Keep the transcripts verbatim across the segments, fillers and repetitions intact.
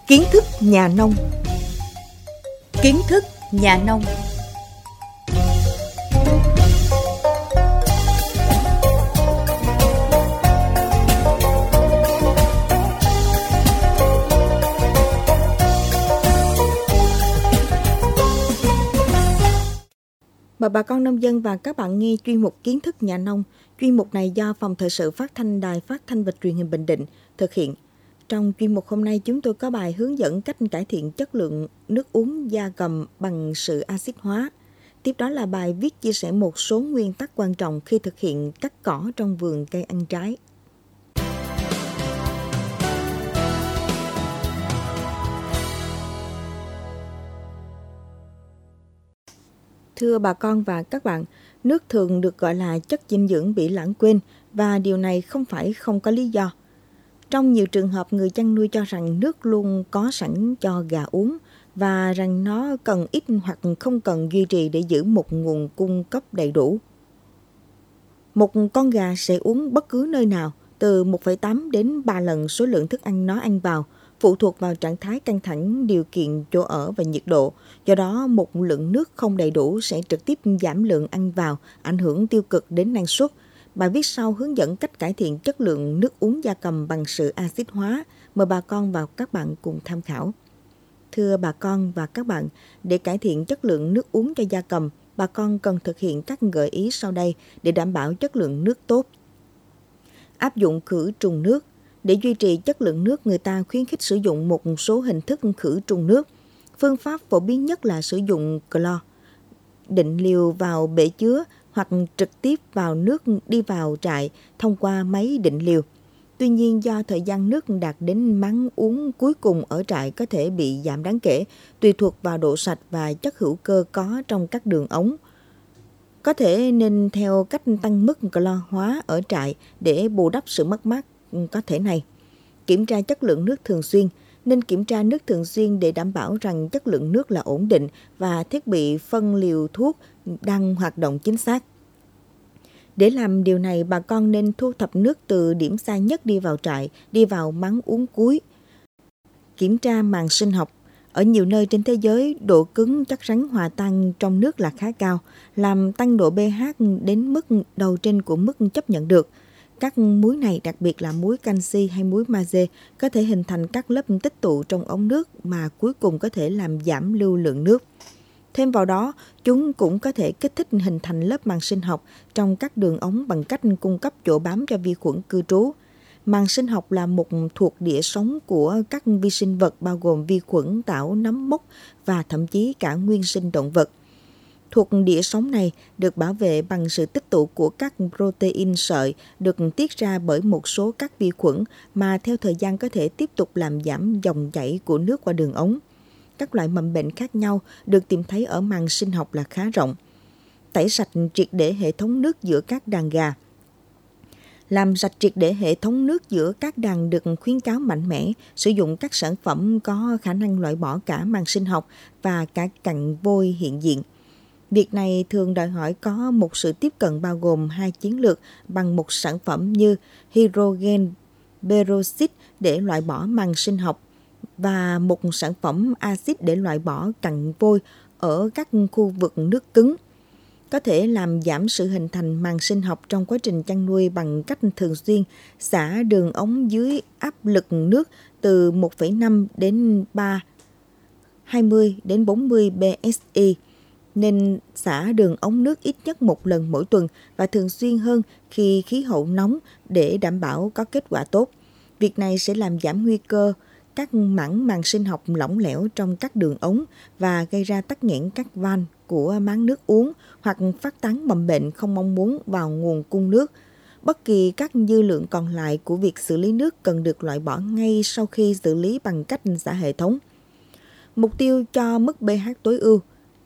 Kiến thức nhà nông. Kiến thức nhà nông. Mời bà con nông dân và các bạn nghe chuyên mục Kiến thức nhà nông. Chuyên mục này do Phòng Thời sự Phát thanh Đài Phát thanh và Truyền hình Bình Định thực hiện. Trong chuyên mục hôm nay, chúng tôi có bài hướng dẫn cách cải thiện chất lượng nước uống gia cầm bằng sự axit hóa. Tiếp đó là bài viết chia sẻ một số nguyên tắc quan trọng khi thực hiện cắt cỏ trong vườn cây ăn trái. Thưa bà con và các bạn, nước thường được gọi là chất dinh dưỡng bị lãng quên và điều này không phải không có lý do. Trong nhiều trường hợp, người chăn nuôi cho rằng nước luôn có sẵn cho gà uống và rằng nó cần ít hoặc không cần duy trì để giữ một nguồn cung cấp đầy đủ. Một con gà sẽ uống bất cứ nơi nào từ một phẩy tám đến ba lần số lượng thức ăn nó ăn vào, phụ thuộc vào trạng thái căng thẳng, điều kiện chỗ ở và nhiệt độ. Do đó, một lượng nước không đầy đủ sẽ trực tiếp giảm lượng ăn vào, ảnh hưởng tiêu cực đến năng suất. Bài viết sau hướng dẫn cách cải thiện chất lượng nước uống gia cầm bằng sự axit hóa. Mời bà con và các bạn cùng tham khảo. Thưa bà con và các bạn, để cải thiện chất lượng nước uống cho gia cầm, bà con cần thực hiện các gợi ý sau đây để đảm bảo chất lượng nước tốt. Áp dụng khử trùng nước. Để duy trì chất lượng nước, người ta khuyến khích sử dụng một số hình thức khử trùng nước. Phương pháp phổ biến nhất là sử dụng clo, định liều vào bể chứa hoặc trực tiếp vào nước đi vào trại thông qua máy định liều. Tuy nhiên, do thời gian nước đạt đến máng uống cuối cùng ở trại có thể bị giảm đáng kể, tùy thuộc vào độ sạch và chất hữu cơ có trong các đường ống. Có thể nên theo cách tăng mức clo hóa ở trại để bù đắp sự mất mát có thể này. Kiểm tra chất lượng nước thường xuyên. Nên kiểm tra nước thường xuyên để đảm bảo rằng chất lượng nước là ổn định và thiết bị phân liều thuốc đang hoạt động chính xác. Để làm điều này, bà con nên thu thập nước từ điểm xa nhất đi vào trại, đi vào máng uống cuối. Kiểm tra màng sinh học. Ở nhiều nơi trên thế giới, độ cứng chất rắn hòa tan trong nước là khá cao, làm tăng độ pH đến mức đầu trên của mức chấp nhận được. Các muối này, đặc biệt là muối canxi hay muối magie, có thể hình thành các lớp tích tụ trong ống nước mà cuối cùng có thể làm giảm lưu lượng nước. Thêm vào đó, chúng cũng có thể kích thích hình thành lớp màng sinh học trong các đường ống bằng cách cung cấp chỗ bám cho vi khuẩn cư trú. Màng sinh học là một thuộc địa sống của các vi sinh vật bao gồm vi khuẩn, tảo, nấm mốc và thậm chí cả nguyên sinh động vật. Thuộc địa sống này được bảo vệ bằng sự tích tụ của các protein sợi được tiết ra bởi một số các vi khuẩn mà theo thời gian có thể tiếp tục làm giảm dòng chảy của nước qua đường ống. Các loại mầm bệnh khác nhau được tìm thấy ở màng sinh học là khá rộng. Tẩy sạch triệt để hệ thống nước giữa các đàn gà. Làm sạch triệt để hệ thống nước giữa các đàn được khuyến cáo mạnh mẽ, sử dụng các sản phẩm có khả năng loại bỏ cả màng sinh học và cả cặn vôi hiện diện. Việc này thường đòi hỏi có một sự tiếp cận bao gồm hai chiến lược bằng một sản phẩm như hydrogen peroxide để loại bỏ màng sinh học và một sản phẩm axit để loại bỏ cặn vôi ở các khu vực nước cứng. Có thể làm giảm sự hình thành màng sinh học trong quá trình chăn nuôi bằng cách thường xuyên xả đường ống dưới áp lực nước từ một phẩy năm đến ba, hai mươi đến bốn mươi psi. Nên xả đường ống nước ít nhất một lần mỗi tuần và thường xuyên hơn khi khí hậu nóng để đảm bảo có kết quả tốt. Việc này sẽ làm giảm nguy cơ các mảng màng sinh học lỏng lẻo trong các đường ống và gây ra tắc nghẽn các van của máng nước uống hoặc phát tán mầm bệnh không mong muốn vào nguồn cung nước. Bất kỳ các dư lượng còn lại của việc xử lý nước cần được loại bỏ ngay sau khi xử lý bằng cách xả hệ thống. Mục tiêu cho mức pH tối ưu.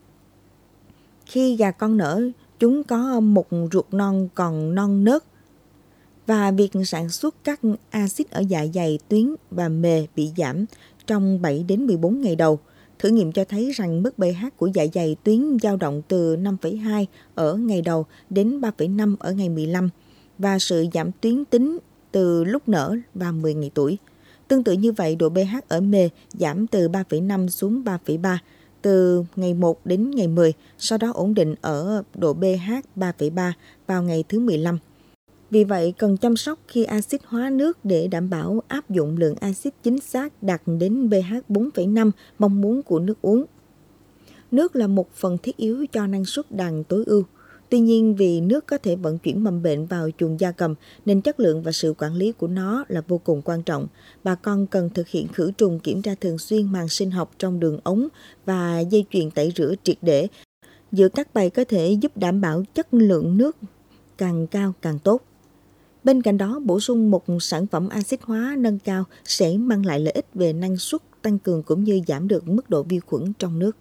Khi gà con nở, chúng có một ruột non còn non nớt và việc sản xuất các axit ở dạ dày, tuyến và mề bị giảm trong bảy đến mười bốn ngày đầu. Thử nghiệm cho thấy rằng mức pH của dạ dày tuyến dao động từ năm phẩy hai ở ngày đầu đến ba phẩy năm ở ngày mười lăm và sự giảm tuyến tính từ lúc nở và mười ngày tuổi. Tương tự như vậy, độ pH ở mề giảm từ ba phẩy năm xuống ba phẩy ba từ ngày một đến ngày mười, sau đó ổn định ở độ pH ba phẩy ba vào ngày thứ mười lăm. Vì vậy, cần chăm sóc khi axit hóa nước để đảm bảo áp dụng lượng axit chính xác đạt đến pH bốn phẩy năm mong muốn của nước uống. Nước là một phần thiết yếu cho năng suất đàn tối ưu. Tuy nhiên, vì nước có thể vận chuyển mầm bệnh vào chuồng gia cầm, nên chất lượng và sự quản lý của nó là vô cùng quan trọng. Bà con cần thực hiện khử trùng kiểm tra thường xuyên màng sinh học trong đường ống và dây chuyền tẩy rửa triệt để. Giữa các bầy có thể giúp đảm bảo chất lượng nước càng cao càng tốt. Bên cạnh đó, bổ sung một sản phẩm axit hóa nâng cao sẽ mang lại lợi ích về năng suất tăng cường cũng như giảm được mức độ vi khuẩn trong nước.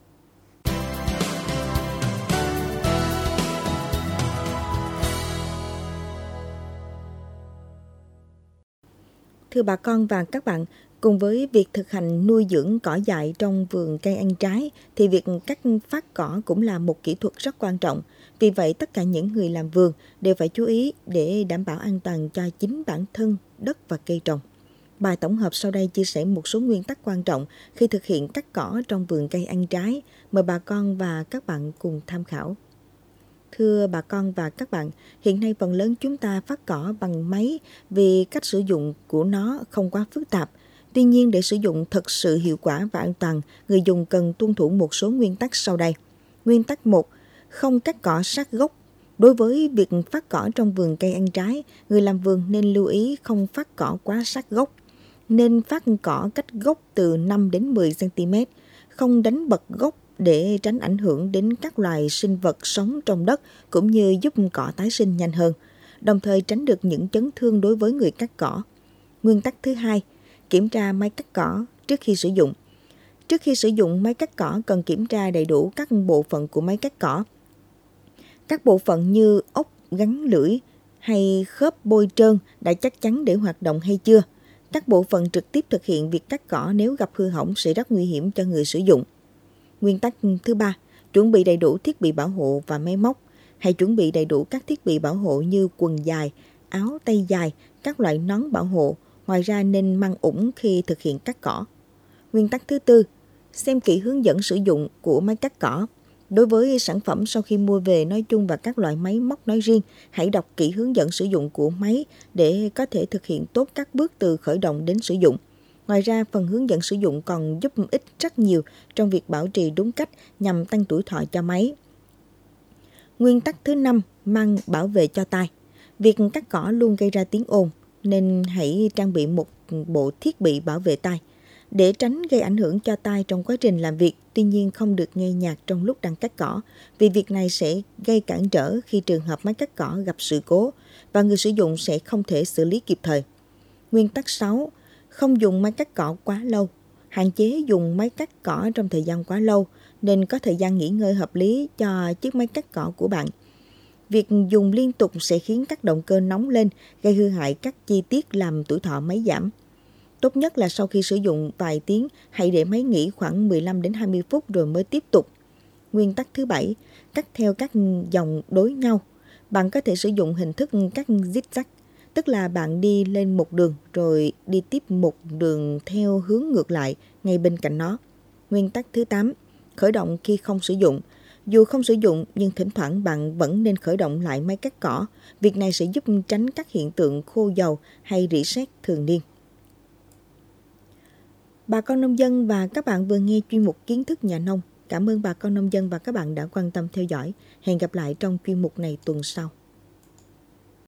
Thưa bà con và các bạn, cùng với việc thực hành nuôi dưỡng cỏ dại trong vườn cây ăn trái, thì việc cắt phát cỏ cũng là một kỹ thuật rất quan trọng. Vì vậy, tất cả những người làm vườn đều phải chú ý để đảm bảo an toàn cho chính bản thân, đất và cây trồng. Bài tổng hợp sau đây chia sẻ một số nguyên tắc quan trọng khi thực hiện cắt cỏ trong vườn cây ăn trái. Mời bà con và các bạn cùng tham khảo. Thưa bà con và các bạn, hiện nay phần lớn chúng ta phát cỏ bằng máy vì cách sử dụng của nó không quá phức tạp. Tuy nhiên, để sử dụng thật sự hiệu quả và an toàn, người dùng cần tuân thủ một số nguyên tắc sau đây. Nguyên tắc một. Không cắt cỏ sát gốc. Đối với việc phát cỏ trong vườn cây ăn trái, người làm vườn nên lưu ý không phát cỏ quá sát gốc. Nên phát cỏ cách gốc từ năm đến mười xăng ti mét, không đánh bật gốc để tránh ảnh hưởng đến các loài sinh vật sống trong đất cũng như giúp cỏ tái sinh nhanh hơn, đồng thời tránh được những chấn thương đối với người cắt cỏ. Nguyên tắc thứ hai, kiểm tra máy cắt cỏ trước khi sử dụng. Trước khi sử dụng máy cắt cỏ cần kiểm tra đầy đủ các bộ phận của máy cắt cỏ. Các bộ phận như ốc gắn lưỡi hay khớp bôi trơn đã chắc chắn để hoạt động hay chưa. Các bộ phận trực tiếp thực hiện việc cắt cỏ nếu gặp hư hỏng sẽ rất nguy hiểm cho người sử dụng. Nguyên tắc thứ ba, chuẩn bị đầy đủ thiết bị bảo hộ và máy móc. Hãy chuẩn bị đầy đủ các thiết bị bảo hộ như quần dài, áo tay dài, các loại nón bảo hộ. Ngoài ra nên mang ủng khi thực hiện cắt cỏ. Nguyên tắc thứ tư, xem kỹ hướng dẫn sử dụng của máy cắt cỏ. Đối với sản phẩm sau khi mua về nói chung và các loại máy móc nói riêng, hãy đọc kỹ hướng dẫn sử dụng của máy để có thể thực hiện tốt các bước từ khởi động đến sử dụng. Ngoài ra, phần hướng dẫn sử dụng còn giúp ích rất nhiều trong việc bảo trì đúng cách nhằm tăng tuổi thọ cho máy. Nguyên tắc thứ năm, mang bảo vệ cho tai. Việc cắt cỏ luôn gây ra tiếng ồn, nên hãy trang bị một bộ thiết bị bảo vệ tai để tránh gây ảnh hưởng cho tai trong quá trình làm việc. Tuy nhiên, không được nghe nhạc trong lúc đang cắt cỏ, vì việc này sẽ gây cản trở khi trường hợp máy cắt cỏ gặp sự cố và người sử dụng sẽ không thể xử lý kịp thời. Nguyên tắc sáu, không dùng máy cắt cỏ quá lâu. Hạn chế dùng máy cắt cỏ trong thời gian quá lâu, nên có thời gian nghỉ ngơi hợp lý cho chiếc máy cắt cỏ của bạn. Việc dùng liên tục sẽ khiến các động cơ nóng lên, gây hư hại các chi tiết làm tuổi thọ máy giảm. Tốt nhất là sau khi sử dụng vài tiếng, hãy để máy nghỉ khoảng mười lăm đến hai mươi phút rồi mới tiếp tục. Nguyên tắc thứ bảy, cắt theo các dòng đối nhau. Bạn có thể sử dụng hình thức cắt zigzag, tức là bạn đi lên một đường rồi đi tiếp một đường theo hướng ngược lại ngay bên cạnh nó. Nguyên tắc thứ tám, khởi động khi không sử dụng. Dù không sử dụng nhưng thỉnh thoảng bạn vẫn nên khởi động lại máy cắt cỏ. Việc này sẽ giúp tránh các hiện tượng khô dầu hay rỉ sét thường niên. Bà con nông dân và các bạn vừa nghe chuyên mục Kiến thức nhà nông. Cảm ơn bà con nông dân và các bạn đã quan tâm theo dõi. Hẹn gặp lại trong chuyên mục này tuần sau.